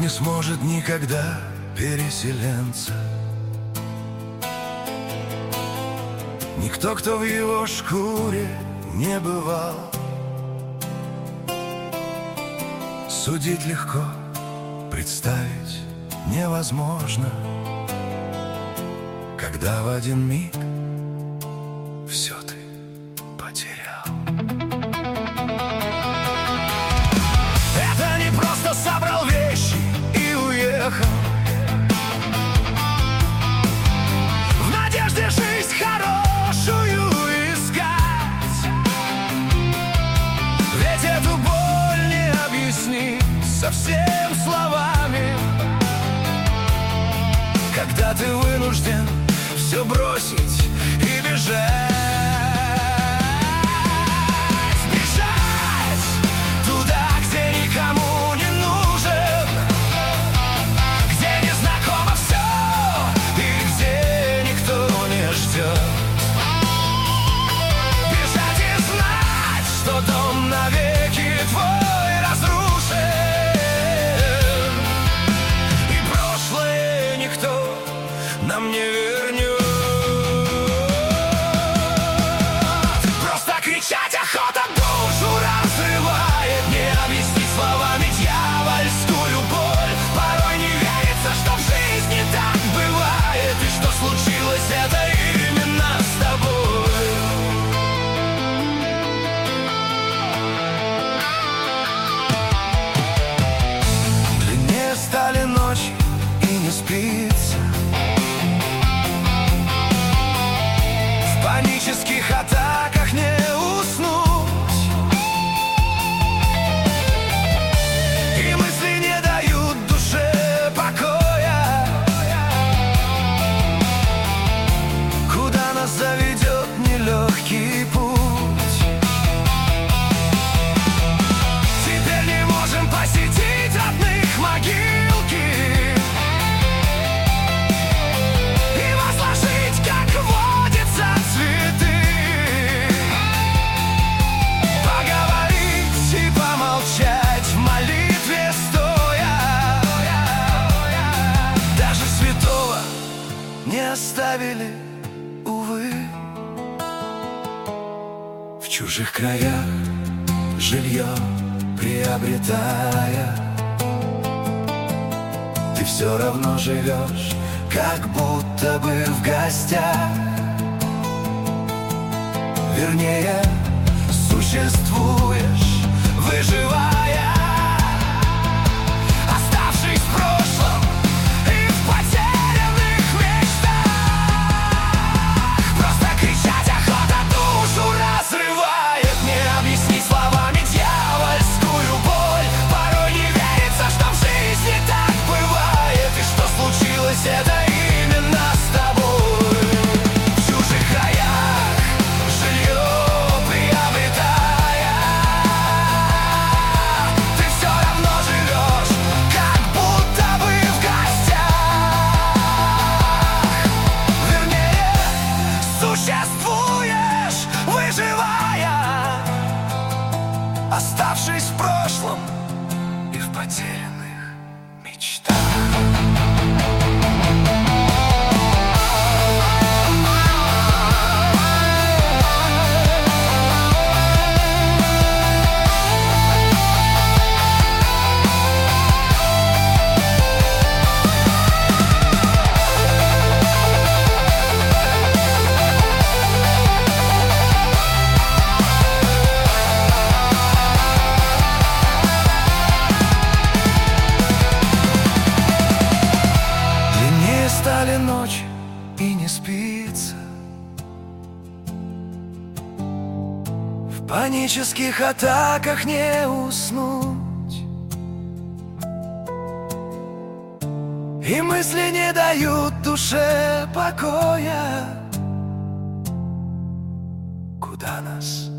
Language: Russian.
не сможет никогда переселенца. Никто, кто в его шкуре не бывал. Судить легко, представить невозможно, когда в один миг все ты потерял. Это не просто собрал вещи и уехал, в надежде жизнь хорошую искать. Ведь эту боль не объяснить совсем словами, когда ты вынужден все бросить и бежать. Бежать туда, где никому не нужен, где незнакомо все и где никто не ждет. Бежать и знать, что дом навеки твой разрушен, и прошлое никто нам не вернет. Просто кричать охота душу разрывает, не объяснить словами дьявольскую боль. Порой не верится, что в жизни так бывает, и что случилось это именно с тобой. Длиннее стали ночи и не спится, в панических атаках не уснуть, и мысли не дают душе покоя. Куда нас заведет нелегкий путь? Теперь не можем посетить родных могилки и возложить, как водится, цветы, поговорить и помолчать в молитве стоя. Даже святого не оставили, увы. В чужих краях жилье приобретая, ты все равно живешь, как будто бы в гостях. Вернее, существуешь, выживая, оставшись в прошлом и в потерянных мечтах. Просто кричать охота душу разрывает, не объяснить словами дьявольскую боль. Порой не верится, что в жизни так бывает, и что случилось это именно с тобой. В чужих краях жилье приобретая, ты все равно живешь, как будто бы в гостях. Вернее, существуешь, выживая, оставшись в прошлом и в потерянных мечтах. Длиннее стали ночи и не спится, в панических атаках не уснуть, и мысли не дают душе покоя. Куда нас